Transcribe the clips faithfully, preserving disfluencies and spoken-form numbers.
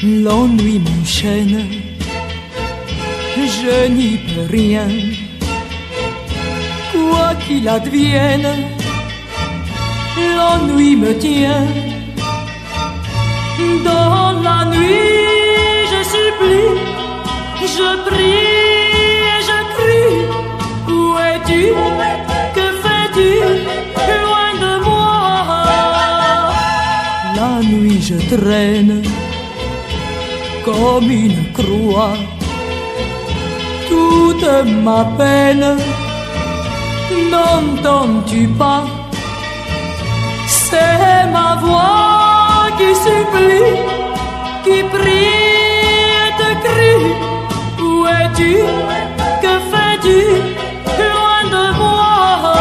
L'ennui m'enchaîne, je n'y peux rien. Quoi qu'il advienne, l'ennui me tient. Dans la nuit, je supplie, je prie et je crie. Où es-tu? Que fais-tu? Loin de moi. La nuit, je traîne comme une croix toute ma peine. N'entends-tu pas? C'est ma voix qui supplie, qui prie et te crie. Où es-tu? Que fais-tu? Loin de moi.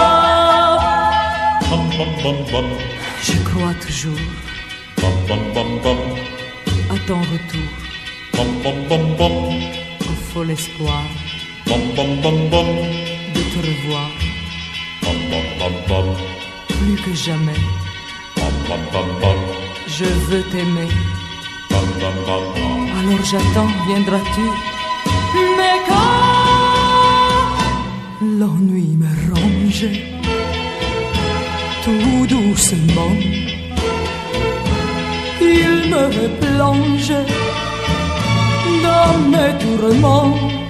Bum, bum, bum, bum. Je crois toujours Bum, bum, bum, bum. à ton retour, Bum, bum, bum, bum. au fol espoir Bum, bum, bum, bum. de te revoir. Bum, bum, bum, bum. Plus que jamais, Bum, bum, bum, bum. je veux t'aimer. Bum, bum, bum, bum. Alors j'attends, viendras-tu? Mais quand l'ennui me ronge, tout doucement, il me plonge dans mes tourments.